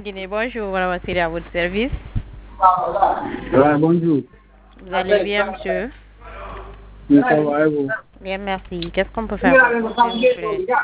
Guinée, bonjour, Madame Siri, à votre service. Bonjour. Vous allez bien, monsieur? Oui, ça va, et vous? Bien, merci. Qu'est-ce qu'on peut faire pour vous, s'il vous plaît?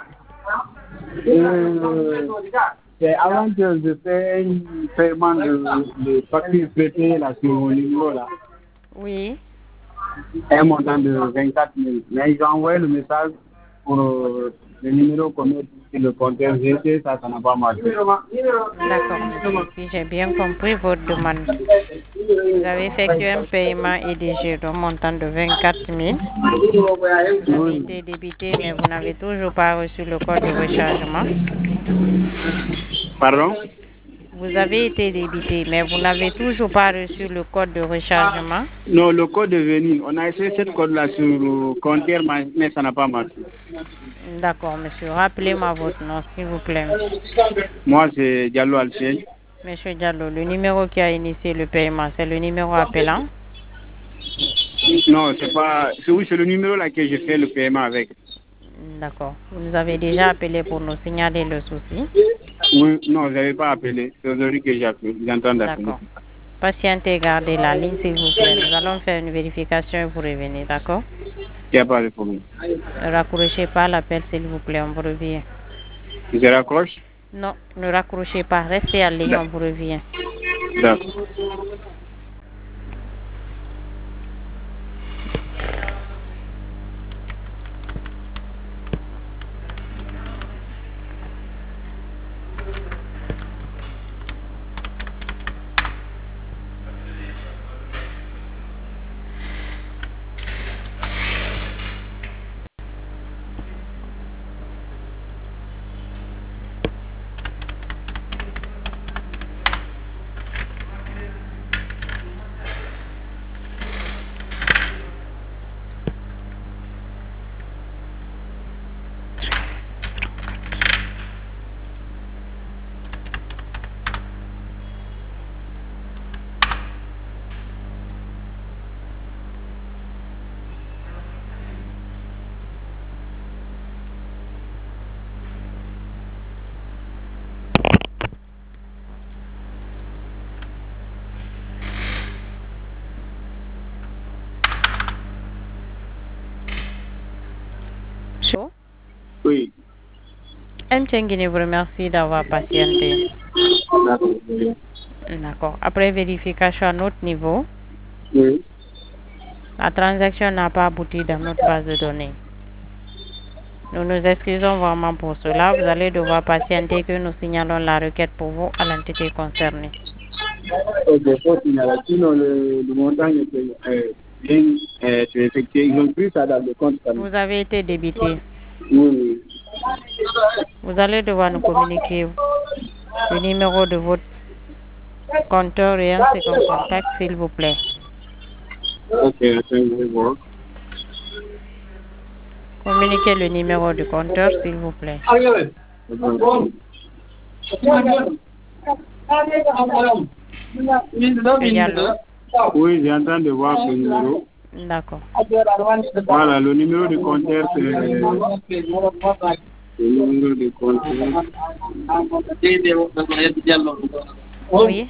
C'est avant que je fais un paiement de facture prêtée là, sur mon numéro là. Oui. Un montant de 24 000. Mais ils ont envoyé le message pour le numéro qu'on met sur le compteur GT, ça n'a pas marché. D'accord, monsieur. Si j'ai bien compris votre demande, vous avez effectué un paiement EDG d'un montant de 24 000. Vous avez été débité, mais vous n'avez toujours pas reçu le code de rechargement. Pardon? Vous avez été débité, mais vous n'avez toujours pas reçu le code de rechargement. Non, le code est venu. On a essayé ce code-là sur le compteur, mais ça n'a pas marché. D'accord, monsieur. Rappelez-moi votre nom, s'il vous plaît. Moi, c'est Diallo Alcien. Monsieur Diallo, le numéro qui a initié le paiement, c'est le numéro appelant? Non, c'est pas. Oui, c'est le numéro là que j'ai fait le paiement avec. D'accord. Vous nous avez déjà appelé pour nous signaler le souci? Oui, non, je n'avais pas appelé. C'est aujourd'hui que j'ai appelé. J'entends d'appeler. D'accord. Patientez, gardez la ligne, s'il vous plaît. Nous allons faire une vérification et vous revenez, d'accord? Il n'y a pas de problème. Ne raccrochez pas l'appel, s'il vous plaît, on vous revient. Je raccroche? Non, ne raccrochez pas. Restez en ligne, on vous revient. D'accord. Chaud? Oui. MTN Guinée vous remercie d'avoir patienté. D'accord. Après vérification à notre niveau, Oui. la transaction n'a pas abouti dans notre base de données. Nous nous excusons vraiment pour cela. Vous allez devoir patienter que nous signalons la requête pour vous à l'entité concernée. Ok, faut signaler. Sinon, le montant était effectué. Ils ont pris ça dans le compte. Vous avez été débité. Oui. Vous allez devoir nous communiquer le numéro de votre compteur et un second contact, s'il vous plaît. Ok, attends, voir. Communiquez le numéro du compteur, s'il vous plaît. Diallo? Oui, j'ai en train de voir ce numéro. D'accord. Voilà, le numéro du compteur, c'est le numéro du compteur. Oui.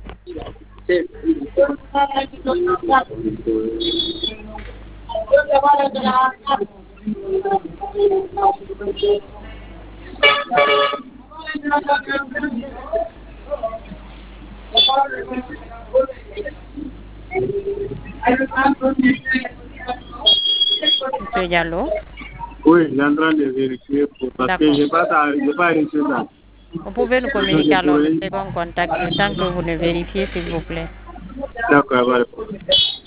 Monsieur Diallo? Oui, j'ai en train de vérifier parce que je n'ai pas reçu ça. Vous pouvez nous communiquer alors le second contact le temps que vous ne vérifiez, s'il vous plaît. D'accord, voilà.